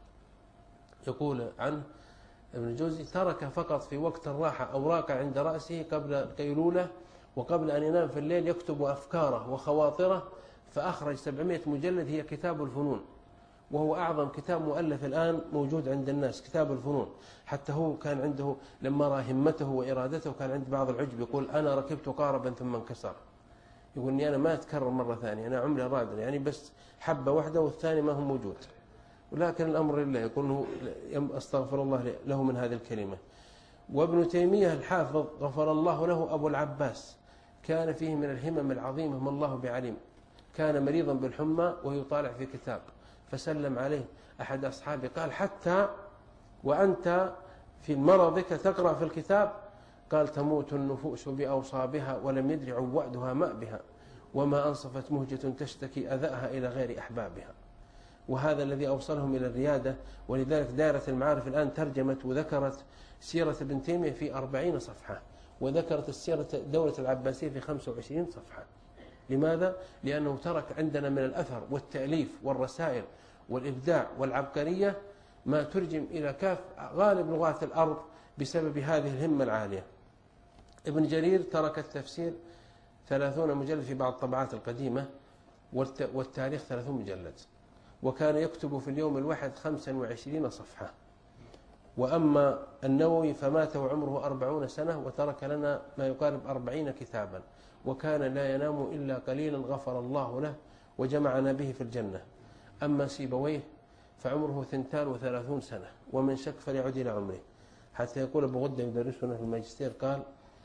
Speaker 2: يقول عنه ابن الجوزي: ترك فقط في وقت الراحة أوراق عند رأسه قبل القيلولة وقبل أن ينام في الليل يكتب أفكاره وخواطره، فأخرج 700 مجلد، هي كتاب الفنون، وهو أعظم كتاب مؤلف الآن موجود عند الناس، كتاب الفنون. حتى هو كان عنده لما رأى همته وإرادته كان عند بعض العجب، يقول: أنا ركبت قاربا ثم انكسر. يقول إني أنا ما أتكرر مرة ثانية، أنا عمري رادل، يعني بس حبة واحدة والثاني ما هو موجود. ولكن الأمر لله، يقول: أستغفر الله له من هذه الكلمة. وابن تيمية الحافظ غفر الله له أبو العباس كان فيه من الهمم العظيمة ما الله بعليم. كان مريضا بالحمى ويطالع في كتاب، فسلم عليه أحد أصحابه قال: حتى وأنت في مرضك تقرأ في الكتاب؟ قال: تموت النفوس بأوصابها ولم يدرع وأدها ماء بها، وما أنصفت مهجة تشتكي أذاها إلى غير أحبابها. وهذا الذي أوصلهم إلى الريادة. ولذلك دائرة المعارف الآن ترجمت وذكرت سيرة ابن تيمية في 40 صفحة، وذكرت السيرة دولة العباسية في 25 صفحة. لماذا؟ لأنه ترك عندنا من الأثر والتأليف والرسائل والإبداع والعبقرية ما ترجم إلى غالب لغات الأرض بسبب هذه الهمة العالية. ابن جرير ترك التفسير 30 مجلد في بعض الطبعات القديمة، والتاريخ 30 مجلد، وكان يكتب في اليوم الواحد 25 صفحة. وأما النووي فمات وعمره 40 سنة وترك لنا ما يقارب 40 كتابا، وكان لا ينام إلا قليلا غفر الله له وجمعنا به في الجنة. أما سيبويه فعمره 32 سنة، ومن شك فليعد إلى عمره. حتى يقول أبو غدة يدرسنا في الماجستير، قال: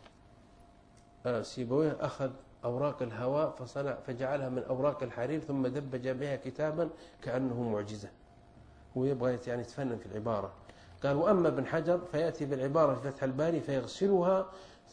Speaker 2: سيبويه أخذ أوراق الهواء فجعلها من أوراق الحرير ثم دبج بها كتابا كأنه معجزة. هو يبغى يعني يتفنن في العبارة. قال: وأما ابن حجر فيأتي بالعبارة في فتح الباري فيغسلها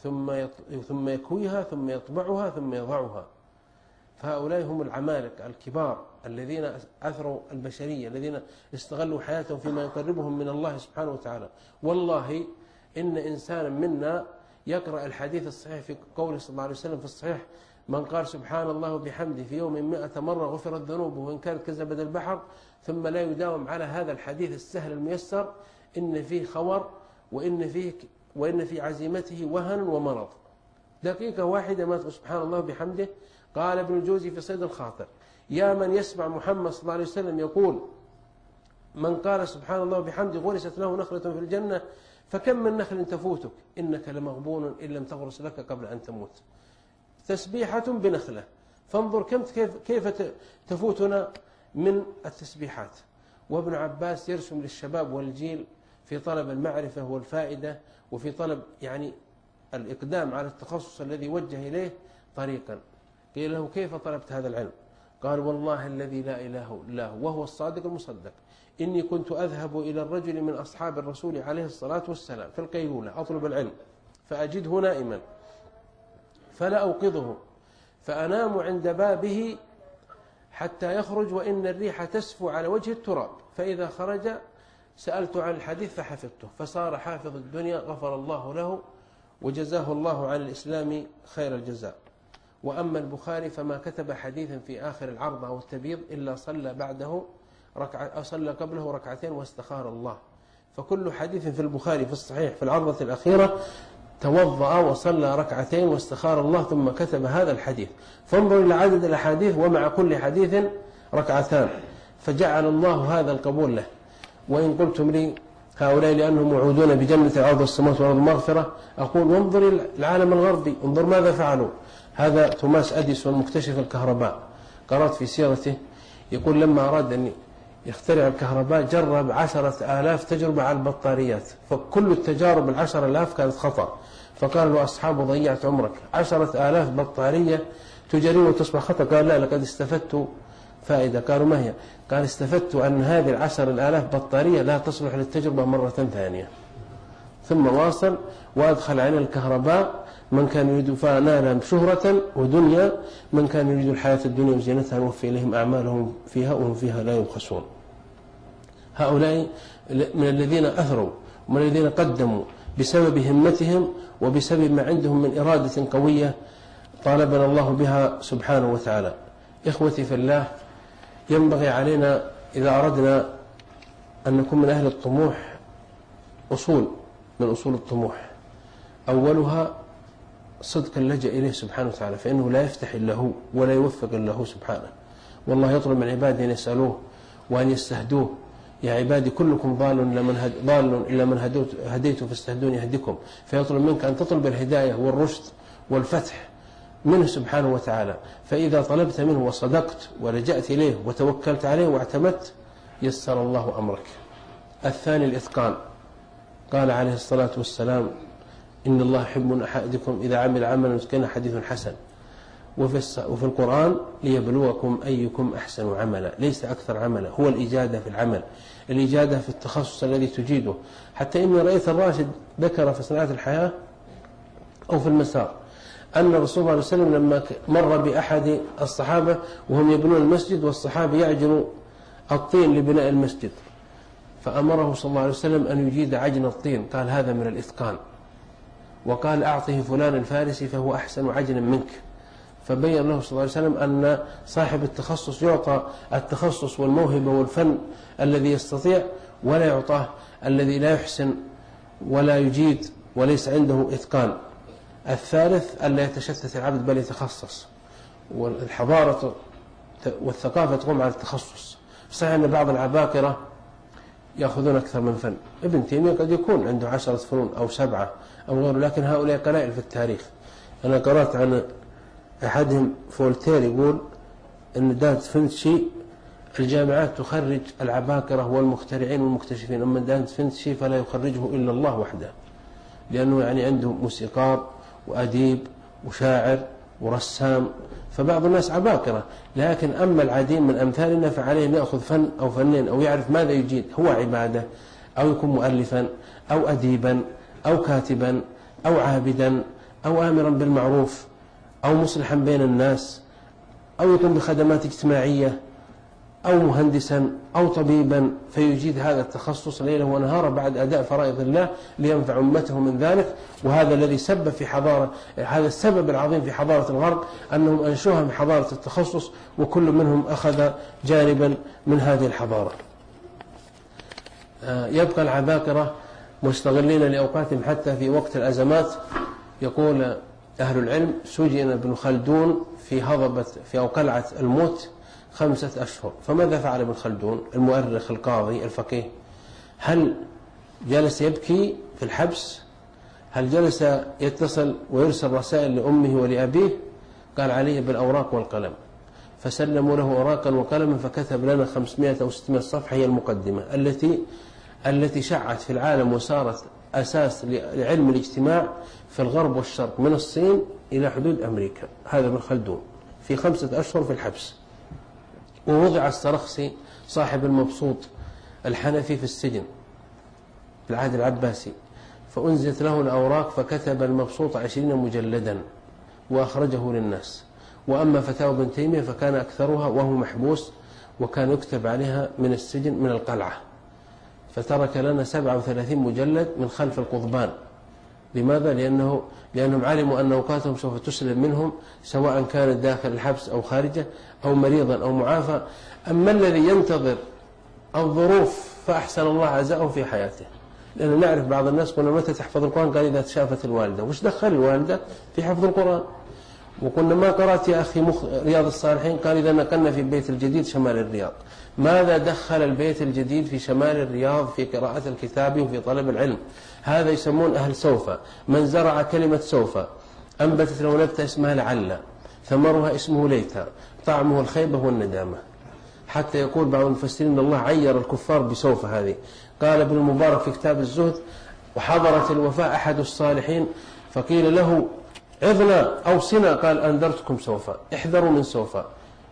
Speaker 2: ثم يكويها ثم يطبعها ثم يضعها. فهؤلاء هم العمالقة الكبار الذين أثروا البشرية، الذين استغلوا حياتهم فيما يقربهم من الله سبحانه وتعالى. والله إن إنسانا منا يقرأ الحديث الصحيح في قوله صلى الله عليه وسلم في الصحيح: من قال سبحان الله وبحمده في يوم 100 مرة غفرت ذنوبه وإن كانت كزبد البحر، ثم لا يداوم على هذا الحديث السهل الميسر، إن فيه خور وإن في عزيمته وهن ومرض. دقيقة واحدة ما تقول سبحان الله وبحمده. قال ابن الجوزي في صيد الخاطر: يا من يسمع محمد صلى الله عليه وسلم يقول: من قال سبحان الله وبحمده غرست له نخلة في الجنة، فكم من نخل تفوتك، إنك لمغبون إن لم تغرس لك قبل أن تموت. تسبيحة بنخلة، فانظر كيف تفوتنا من التسبيحات. وابن عباس يرسم للشباب والجيل في طلب المعرفة والفائدة، وفي طلب يعني الإقدام على التخصص الذي وجه إليه طريقا. قيل له: كيف طلبت هذا العلم؟ قال: والله الذي لا إله إلا هو وهو الصادق المصدق، إني كنت أذهب إلى الرجل من أصحاب الرسول عليه الصلاة والسلام في القيلولة أطلب العلم، فأجده نائما فلا أوقظه، فأنام عند بابه حتى يخرج وإن الريح تسفو على وجه التراب، فإذا خرج سألت عن الحديث فحفظته، فصار حافظ الدنيا غفر الله له وجزاه الله على الإسلام خير الجزاء. وأما البخاري فما كتب حديثا في آخر العرض أو التبيض إلا صلى بعده صلى قبله ركعتين واستخار الله. فكل حديث في البخاري في الصحيح في العرضة الأخيرة توضأ وصلى ركعتين واستخار الله ثم كتب هذا الحديث. فانظر إلى عدد الأحاديث ومع كل حديث ركعتان، فجعل الله هذا القبول له. وإن قلتم لي هؤلاء لأنهم موعودون بجنة الأرض والسماوات والأرض مغفرة، أقول: وانظر العالم الغربي، انظر ماذا فعلوا. هذا توماس أديسون مكتشف الكهرباء، قرأت في سيرته يقول لما أراد أن يخترع الكهرباء جرب 10,000 تجربة على البطاريات، فكل التجارب 10,000 كانت خطأ. فقال له أصحابه: ضيعت عمرك، 10,000 بطارية تجرب وتصبح خطأ. قال: لا، لقد استفدت فائدة. قالوا ما هي؟ قال استفدت أن هذه 10,000 بطارية لا تصلح للتجربة مرة ثانية. ثم واصل وأدخل على الكهرباء من كان يريد فنال شهرة ودنيا، من كان يريد الحياة الدنيا وزينتها نوفي إليهم أعمالهم فيها وهم فيها لا يبخسون. هؤلاء من الذين أثروا ومن الذين قدموا بسبب همتهم وبسبب ما عندهم من إرادة قوية طالبنا الله بها سبحانه وتعالى. إخوتي في الله، ينبغي علينا إذا أردنا أن نكون من أهل الطموح أصول من أصول الطموح. أولها صدق اللجأ إليه سبحانه وتعالى، فإنه لا يفتح إلا هو ولا يوفق إلا هو سبحانه. والله يطلب من عباده أن يسألوه وأن يستهدوه. يا عبادي كلكم ضال إلا من هديت فاستهدوني يهدكم. فيطلب منك أن تطلب الهداية والرشد والفتح منه سبحانه وتعالى. فإذا طلبت منه وصدقت ولجأت إليه وتوكلت عليه واعتمدت يسر الله أمرك. الثاني الإتقان. قال عليه الصلاة والسلام إن الله يحب من أحدكم إذا عمل عملا كان حديث حسن. وفي القرآن ليبلوكم أيكم أحسن عملا، ليس أكثر عملا، هو الإجادة في العمل، الإجادة في التخصص الذي تجيده. حتى إني رأيت الراشد ذكر في صناعة الحياة أو في المسار أن الرسول صلى الله عليه وسلم لما مر بأحد الصحابة وهم يبنون المسجد والصحابة يعجنوا الطين لبناء المسجد، فأمره صلى الله عليه وسلم أن يجيد عجن الطين. قال هذا من الإتقان. وقال أعطه فلان الفارسي فهو أحسن عجنا منك. فبين له صلى الله عليه وسلم أن صاحب التخصص يعطى التخصص والموهبة والفن الذي يستطيع، ولا يعطاه الذي لا يحسن ولا يجيد وليس عنده إتقان. الثالث ألا يتشتت العبد بل يتخصص. والحضارة والثقافة تقوم على التخصص. صحيح أن بعض العباقرة يأخذون أكثر من فن. ابن تيمية قد يكون عنده 10 فنون أو 7 أو غيره، لكن هؤلاء قلائل في التاريخ. أنا قرأت عن أحدهم فولتير يقول أن دافنشي الجامعات تخرج العباقرة والمخترعين والمكتشفين، أما دافنشي فلا يخرجه إلا الله وحده، لأنه يعني عنده موسيقار وأديب وشاعر ورسام. فبعض الناس عباقرة، لكن أما العديم من أمثالنا فعليه أن يأخذ فن أو فنين أو يعرف ماذا يجيد، هو عبادة أو يكون مؤلفا أو أديبا أو كاتبا أو عابدا أو آمرا بالمعروف أو مصلحا بين الناس أو يكون بخدمات اجتماعية أو مهندسا أو طبيبا، فيجيد هذا التخصص ليلا ونهارا بعد أداء فرائض الله لينفع أمته من ذلك. وهذا الذي سبب في حضارة، هذا السبب العظيم في حضارة الغرب أنهم أنشوها من حضارة التخصص، وكل منهم أخذ جانبا من هذه الحضارة. يبقى العباقرة مستغلين لأوقاتهم حتى في وقت الأزمات. يقول أهل العلم سجن ابن خلدون في هضبة أو قلعة الموت 5 أشهر. فماذا فعل ابن خلدون المؤرخ القاضي الفقيه؟ هل جلس يبكي في الحبس؟ هل جلس يتصل ويرسل رسائل لأمه ولأبيه؟ قال عليه بالأوراق والقلم. فسلموا له أوراقا وقلما فكتب لنا 500 أو 600 صفحة هي المقدمة التي شعت في العالم وصارت أساس لعلم الاجتماع في الغرب والشرق من الصين إلى حدود أمريكا. هذا ابن خلدون في 5 أشهر في الحبس. ووضع السرخسي صاحب المبسوط الحنفي في السجن في العهد العباسي، فأنزلت له الأوراق فكتب المبسوط 20 مجلدا وأخرجه للناس. وأما فتاوى ابن تيمية فكان أكثرها وهو محبوس، وكان يكتب عليها من السجن من القلعة. فترك لنا 37 مجلد من خلف القضبان. لماذا؟ لأنهم علموا أن أوقاتهم سوف تسلب منهم، سواء كان داخل الحبس أو خارجه أو مريضا أو معافى. أما الذي ينتظر الظروف فأحسن الله عزاءه في حياته. لأن نعرف بعض الناس قلنا متى تحفظ القرآن؟ قال إذا شافت الوالدة. وش دخل الوالدة في حفظ القرآن؟ وقلنا ما قرأت يا أخي رياض الصالحين؟ قال إذا نقلنا في البيت الجديد شمال الرياض. ماذا دخل البيت الجديد في شمال الرياض في قراءة الكتاب وفي طلب العلم؟ هذا يسمون أهل سوف. من زرع كلمة سوف أنبتت له نبتة اسمها لعل، ثمرها اسمه ليتا، طعمه الخيبة والندامة. حتى يقول بعض المفسرين أن الله عير الكفار بسوف هذه. قال ابن المبارك في كتاب الزهد وحضرت الوفاء أحد الصالحين فقيل له عظنا أوصنا، قال أنذرتكم سوف، احذروا من سوف.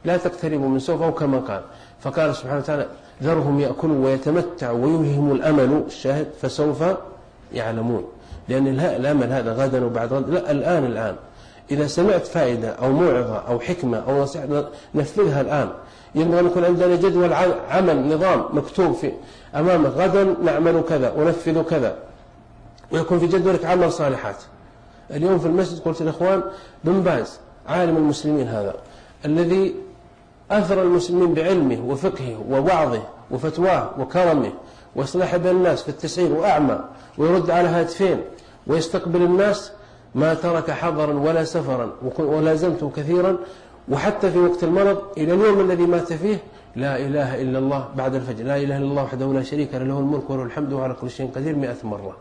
Speaker 2: لا تقتربوا من سوف، أو كما قال. فقال سبحانه وتعالى ذرهم يأكلوا ويتمتعوا ويلههم الأمل، الشاهد فسوف يعلمون. لأن الأمل هذا غدا وبعد غد، لا، الآن إذا سمعت فائدة أو موعظة أو حكمة أو نصيحة نفذها الآن. ينبغي أن يكون عندنا جدول عمل، نظام مكتوب في أمامك، غدا نعمل كذا ونفذ كذا، ويكون في جدولك عمل صالحات. اليوم في المسجد قلت للإخوان بن باز عالم المسلمين هذا الذي أثر المسلمين بعلمه وفقهه ووعظه وفتواه وكرمه وإصلاح بين الناس في التسعير، وأعمى ويرد على هاتفين ويستقبل الناس، ما ترك حضرا ولا سفرا، ولازمته كثيرا. وحتى في وقت المرض إلى اليوم الذي مات فيه لا إله إلا الله بعد الفجر، لا إله إلا الله وحده لا شريك له، له الملك وله الحمد وعلى كل شيء قدير 100 مرة.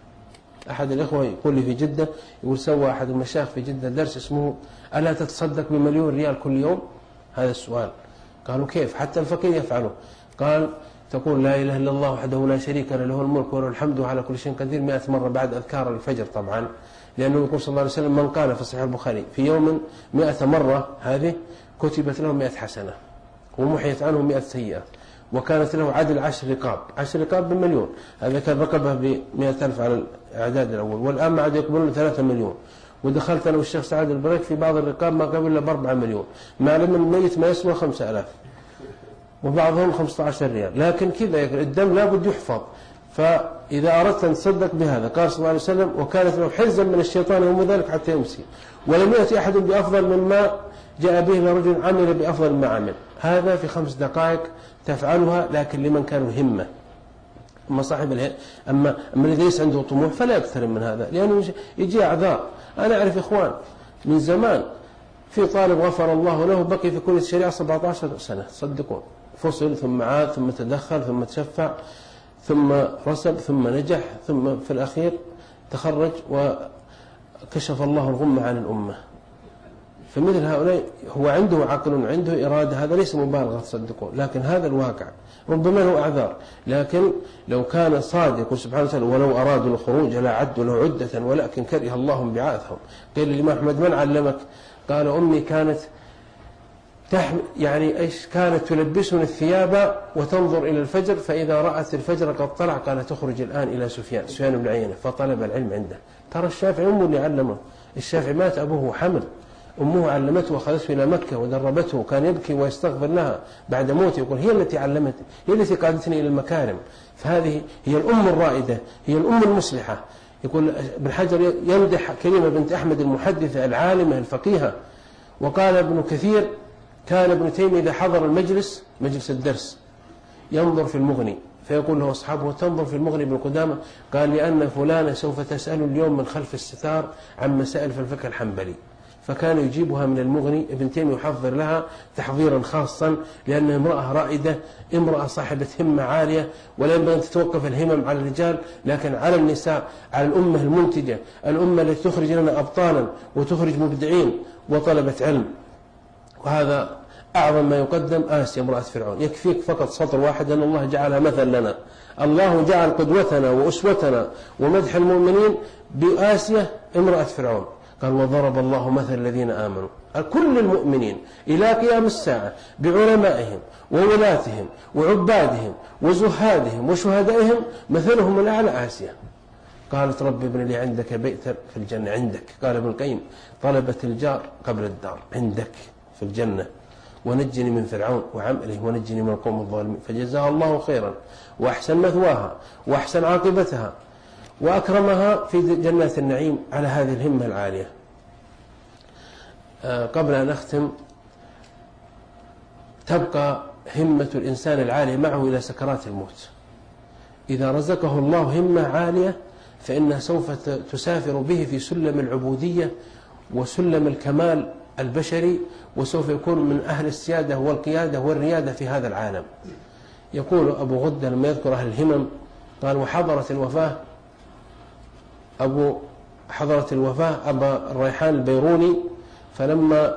Speaker 2: أحد الإخوة يقول لي في جدة، يقول سوى أحد المشايخ في جدة درس اسمه ألا تتصدق ب1,000,000 ريال كل يوم؟ هذا السؤال. قالوا كيف؟ حتى الفقير يفعله. قال تقول لا إله إلا الله وحده لا شريك له، له الملك وله الحمد وعلى كل شيء قدير 100 مرة بعد أذكار الفجر طبعا، لأنه يقول صلى الله عليه وسلم من قال في صحيح البخاري في يوم 100 مرة هذه كتبت له 100 حسنة ومحيت عنه 100 سيئة، وكانت له عدل 10 رقاب، 10 رقاب ب1,000,000. هذا كان رقبه ب100,000 على الإعداد الأول، والآن ما عاد يقبلون 3 مليون. ودخلت أنا والشيخ سعد البريك في بعض الرقاب ما قبل إلا ب4 مليون، مع علم الميت ما يسوى 5,000 وبعضهم 15 ريال. لكن كذا الدم لا بد يحفظ. فإذا أردت أن تصدق بهذا قال صلى الله عليه وسلم وكانت له حرزا من الشيطان يوم ذلك حتى يمسي، ولم يأتي أحد بأفضل مما جاء به لرجل عمل بأفضل ما عمل. هذا في 5 دقائق تفعلها، لكن لمن كانوا همة. أما صاحب أما الذي ليس عنده طموح فلا يقترب من هذا، لأنه يجي أعذار. أنا أعرف إخوان من زمان في طالب غفر الله له بقي في كلية الشريعة 17 سنة، صدقون، فصل ثم عاد ثم تدخل ثم تشفع ثم رسب ثم نجح ثم في الأخير تخرج وكشف الله الغمة عن الأمة. فمثل هؤلاء هو عنده عقل وعنده إرادة، هذا ليس مبالغة تصدقون، لكن هذا الواقع. ربما له أعذار، لكن لو كان صادق سبحانه وتعالى ولو أرادوا الخروج لأعدوا له عدة ولكن كره الله انبعاثهم. قيل للإمام أحمد من علمك؟ قال أمي كانت يعني إيش، كانت تلبسني الثياب وتنظر إلى الفجر، فإذا رأت الفجر قد طلع قال تخرج الآن إلى سفيان بن عيينة فطلب العلم عنده. ترى الشافعي أمه اللي علمه، الشافعي مات أبوه حمل، أمه علمته وأخذته إلى مكة ودربته، كان يبكي ويستغفر لها بعد موته، يقول هي التي علمتني، هي التي قادتني إلى المكارم. فهذه هي الأم الرائدة، هي الأم المصلحة. يقول ابن حجر يمدح كريمة بنت أحمد المحدثة العالمة الفقيهة. وقال ابن كثير كان ابن تيمية إذا حضر المجلس، مجلس الدرس، ينظر في المغني فيقول له أصحابه تنظر في المغني ابن قدامة؟ قال لأن فلانة سوف تسأل اليوم من خلف الستار عن مسائل في الفقه الحنبلي، فكان يجيبها من المغني. ابن تيمية يحضر لها تحضيرا خاصا، لأنها امرأة رائدة، امرأة صاحبة همة عالية، ولا ينبغي أن تتوقف الهمم على الرجال لكن على النساء، على الأمة المنتجة، الأمة التي تخرج لنا أبطالا وتخرج مبدعين وطلبة علم. وهذا أعظم ما يقدم آسيا امرأة فرعون. يكفيك فقط سطر واحد أن الله جعلها مثل لنا. الله جعل قدوتنا وأسوتنا ومدح المؤمنين بآسيا امرأة فرعون. قال وضرب الله مثل الذين آمنوا، كل المؤمنين إلى قيام الساعة بعلمائهم وولاتهم وعبادهم وزهادهم وشهدائهم مثلهم الأعلى آسيا. قالت رب ابن لي عندك بيتا في الجنة. عندك، قال ابن القيم طلبت الجار قبل الدار، عندك في الجنة، ونجني من فرعون وعمله ونجني من القوم الظالمين. فجزاها الله خيرا وأحسن مثواها وأحسن عاقبتها وأكرمها في جنات النعيم على هذه الهمة العالية. قبل أن أختم، تبقى همة الإنسان العالية معه إلى سكرات الموت. إذا رزقه الله همة عالية فإنها سوف تسافر به في سلم العبودية وسلم الكمال البشري، وسوف يكون من أهل السيادة والقيادة والريادة في هذا العالم. يقول أبو غدة لما يذكر أهل الهمم قال وحضرت الوفاة أبا الريحان البيروني، فلما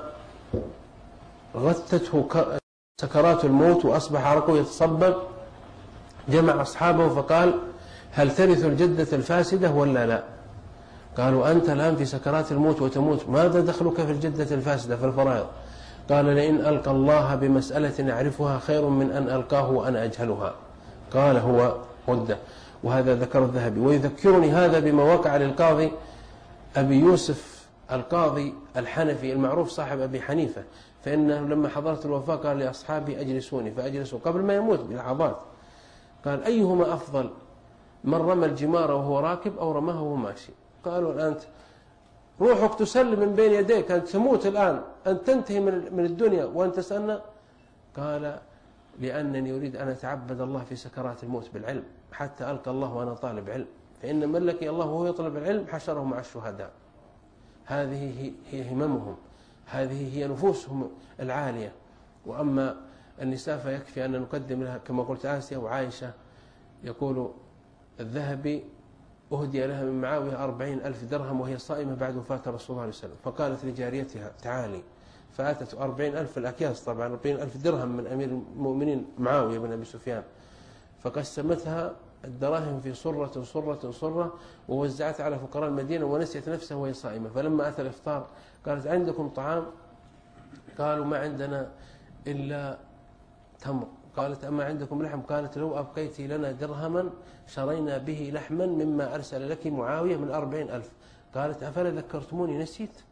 Speaker 2: غثته سكرات الموت وأصبح عرقه يتصبب جمع أصحابه فقال هل ترث الجدة الفاسدة ولا لا؟ قالوا أنت الآن في سكرات الموت وتموت، ماذا دخلك في الجدة الفاسدة في الفرائض؟ قال لئن ألقى الله بمسألة أعرفها خير من أن ألقاه وأنا أجهلها. قال هو مدة. وهذا ذكر الذهبي. ويذكرني هذا بما وقع للقاضي أبي يوسف القاضي الحنفي المعروف صاحب أبي حنيفة، فإنه لما حضرت الوفاة قال لأصحابي أجلسوني، فأجلسوا قبل ما يموت بلحظات. قال أيهما أفضل، من رمى الجمار وهو راكب أو رماه وهو ماشي؟ قالوا أنت روحك تسلم من بين يديك، أنت تموت الآن، أن تنتهي من الدنيا وأن تسألنا. قال لأنني أريد أن أتعبد الله في سكرات الموت بالعلم حتى ألقى الله وأنا طالب علم، فإن من لقي الله وهو يطلب العلم حشره مع الشهداء. هذه هي هممهم، هذه هي نفوسهم العالية. وأما النساء فيكفي أن نقدم لها كما قلت آسيا وعائشة. يقول الذهبي أهدي لها من معاوية 40,000 درهم وهي صائمة بعد وفاة رسول الله عليه وسلم، فقالت لجاريتها تعالي، فأتت 40,000 الأكياس طبعا 40,000 درهم من أمير المؤمنين معاوية بن أبي سفيان، فقسمتها الدراهم في صرة ووزعتها على فقراء المدينة ونسيت نفسها وهي صائمة. فلما أتى الإفطار قالت عندكم طعام؟ قالوا ما عندنا إلا تمر. قالت أما عندكم لحم؟ قالت لو أبقيت لنا درهما شرينا به لحما مما أرسل لك معاوية من 40,000. قالت أفلا ذكرتموني؟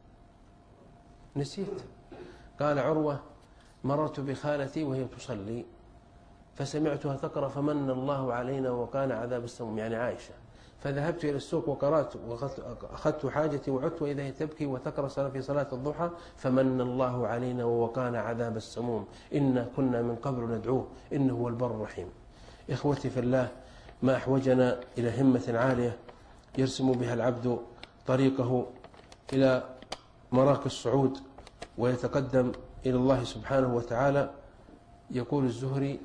Speaker 2: نسيت. قال عروة مررت بخالتي وهي تصلي فسمعتها تقرأ فمن الله علينا وكان عذاب السموم، يعني عائشة، فذهبت إلى السوق وقرأت وأخذت حاجتي وعدت وإذا هي تبكي وتقرأ في صلاة الضحى فمن الله علينا وكان عذاب السموم إنا كنا من قبل ندعوه إنه هو البر الرحيم. إخوتي في الله، ما أحوجنا إلى همة عالية يرسم بها العبد طريقه إلى مراقي الصعود ويتقدم إلى الله سبحانه وتعالى. يقول الزهري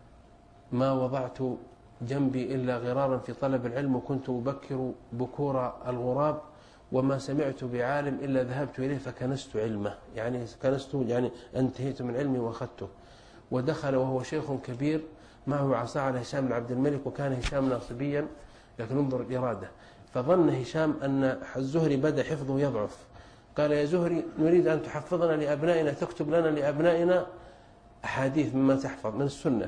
Speaker 2: ما وضعت جنبي إلا غرارا في طلب العلم وكنت أبكر بكور الغراب وما سمعت بعالم إلا ذهبت إليه فكنست علمه، يعني كنسته يعني انتهيت من علمي وأخذته. ودخل وهو شيخ كبير معه عصا على هشام بن عبد الملك، وكان هشام ناصبيا لكن انظر الإرادة، فظن هشام أن الزهري بدأ حفظه يضعف. قال يا زهري نريد أن تحفظنا لأبنائنا، تكتب لنا لأبنائنا أحاديث مما تحفظ من السنة.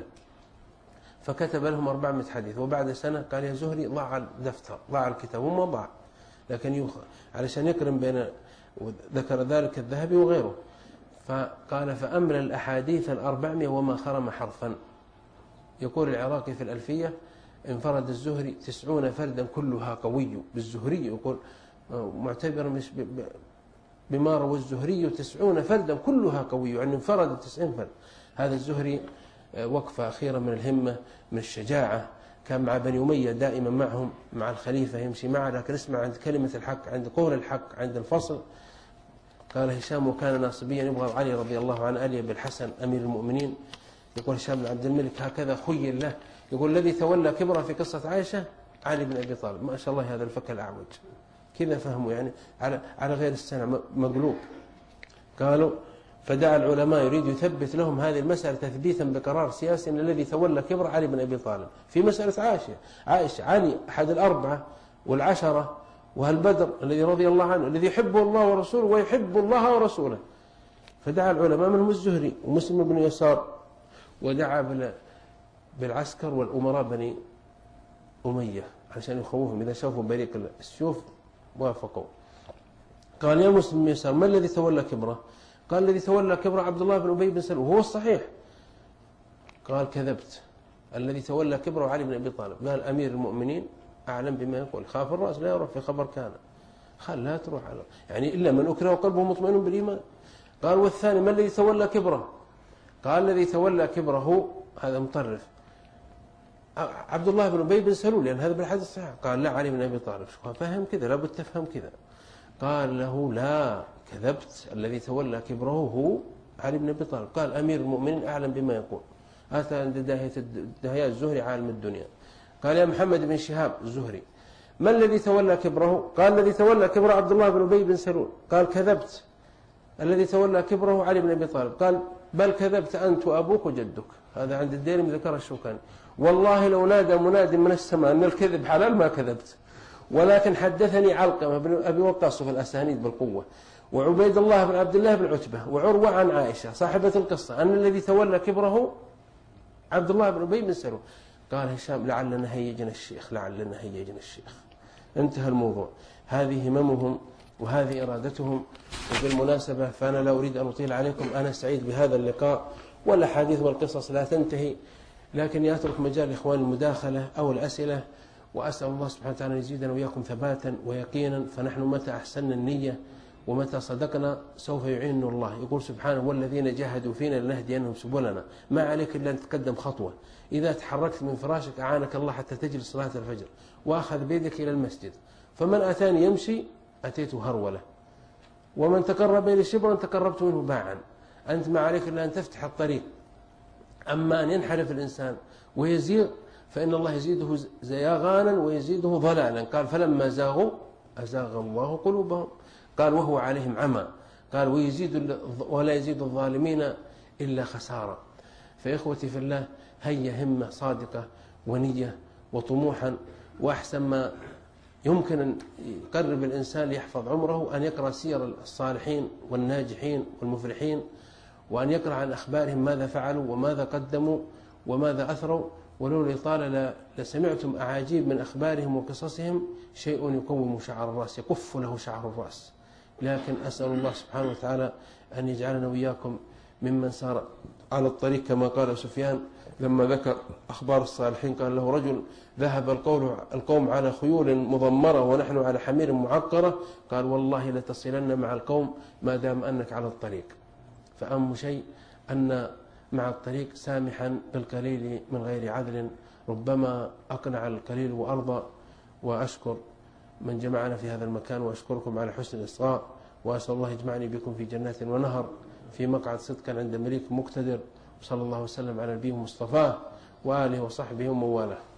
Speaker 2: فكتب لهم 400 حديث. وبعد سنة قال يا زهري ضاع الدفتر، ضاع الكتاب، وما ضاع لكن علشان يكرم بين، ذكر ذلك الذهبي وغيره. فقال فأمل الأحاديث 400 وما خرم حرفا. يقول العراقي في الألفية انفرد الزهري 90 فردا كلها قوي. بالزهري يقول معتبر مش بما روى الزهري 90 فردا كلها قوي، يعني انفرد 90 فرد. هذا الزهري وقفة أخيرة من الهمة، من الشجاعة. كان مع بني أمية دائما معهم، مع الخليفة يمشي معه، لكن اسمع عند كلمة الحق، عند قول الحق، عند الفصل. قال هشام وكان ناصبيا يبغض علي رضي الله عنه ألي بالحسن أمير المؤمنين. يقول هشام بن عبد الملك هكذا خيل له. يقول الذي تولى كبره في قصة عائشة علي بن أبي طالب. ما شاء الله هذا الفك الأعوج كذا فهموا، يعني على غير السنة مقلوب. قالوا فدعا العلماء يريد يثبت لهم هذه المسألة تثبيتا بقرار سياسي أن الذي تولى كبر علي بن أبي طالب في مسألة عائشة علي أحد الأربعة والعشرة وهالبدر الذي رضي الله عنه الذي يحبه الله ورسوله ويحب الله ورسوله. فدعا العلماء منهم الزهري ومسلم بن يسار، ودعا بالعسكر والأمراء بني أمية عشان يخوفهم إذا شافوا بريق السيوف وافقوا. قال يا مسلم بن يسار ما الذي تولى كبره؟ قال الذي تولى كبر عبد الله بن أبي بن سلول، وهو الصحيح. قال كذبت، الذي تولى كبره علي بن أبي طالب. قال أمير المؤمنين أعلم بما يقول، خاف الرأس لا يروح في خبر كان، قال لا تروح على يعني إلا من أكره وقلبه مطمئن بالإيمان. قال والثاني ما الذي تولى كبره؟ قال الذي تولى كبره هذا مطرف عبد الله بن أبي بن سلول، لأن هذا بالحديث الصحيح. قال لا علي بن أبي طالب. فهم كذا، لابد تفهم كذا. قال له لا كذبت، الذي تولى كبره هو علي بن أبي طالب. قال أمير المؤمنين أعلم بما يقول. أتى عند داهية الزهري عالم الدنيا. قال يا محمد بن شهاب الزهري ما الذي تولى كبره؟ قال الذي تولى كبره عبد الله بن أبي بن سلول. قال كذبت، الذي تولى كبره علي بن أبي طالب. قال بل كذبت أنت وأبوك وجدك. هذا عند الديرمي ذكر الشوكاني. والله لو نادى مناد من السماء أن الكذب حلال ما كذبت، ولكن حدثني علقمة بن أبي وقاص في الأسانيد بالقوة، وعبيد الله بن عبد الله بن عتبة وعروة عن عائشة صاحبة القصة أن الذي تولى كبره عبد الله بن أبي بن سلول. قال هشام لعلنا هيجنا الشيخ، لعلنا هيجنا الشيخ. انتهى الموضوع. هذه هممهم وهذه إرادتهم. وبالمناسبة فأنا لا أريد أن أطيل عليكم، أنا سعيد بهذا اللقاء، والأحاديث والقصص لا تنتهي، لكن يترك مجال لإخوان المداخلة أو الأسئلة. وأسأل الله سبحانه وتعالى أن يزيدنا وإياكم ثباتا ويقينا، فنحن متى أحسننا النية ومتى صدقنا سوف يعيننا الله. يقول سبحانه والذين جاهدوا فينا لنهدينهم سبلنا. ما عليك إلا أن تتقدم خطوة. إذا تحركت من فراشك أعانك الله حتى تجلس صلاة الفجر، وأخذ بيدك إلى المسجد. فمن أتاني يمشي أتيته هرولة، ومن تقرب إلى شبرا تقربت منه باعا. أنت ما عليك إلا أن تفتح الطريق. أما أن ينحرف الإنسان ويزيغ فإن الله يزيده زياغانا ويزيده ضلالا. قال فلما زاغوا أزاغ الله قلوبهم. قال وهو عليهم عمى. قال ولا يزيد الظالمين إلا خسارة. فإخوتي في الله، هيا همة صادقة ونية وطموحا. وأحسن ما يمكن أن يقرب الإنسان ليحفظ عمره أن يقرأ سير الصالحين والناجحين والمفلحين، وأن يقرأ عن أخبارهم ماذا فعلوا وماذا قدموا وماذا أثروا. ولولا طال لسمعتم أعاجيب من أخبارهم وقصصهم، شيء يقوم شعر الرأس، يقف له شعر الرأس. لكن أسأل الله سبحانه وتعالى أن يجعلنا وإياكم ممن سار على الطريق، كما قال سفيان لما ذكر أخبار الصالحين قال له رجل ذهب القوم على خيول مضمرة ونحن على حمير معقرة، قال والله لتصلن مع القوم ما دام أنك على الطريق. فأهم شيء أن مع الطريق سامحا بالقليل من غير عدل، ربما أقنع القليل وأرضى. وأشكر من جمعنا في هذا المكان، وأشكركم على حسن الإصغاء، وأسأل الله يجمعني بكم في جنات ونهر في مقعد صدق عند مليك مقتدر. وصلى الله وسلم على نبيه مصطفاه وآله وصحبه ومن والاه.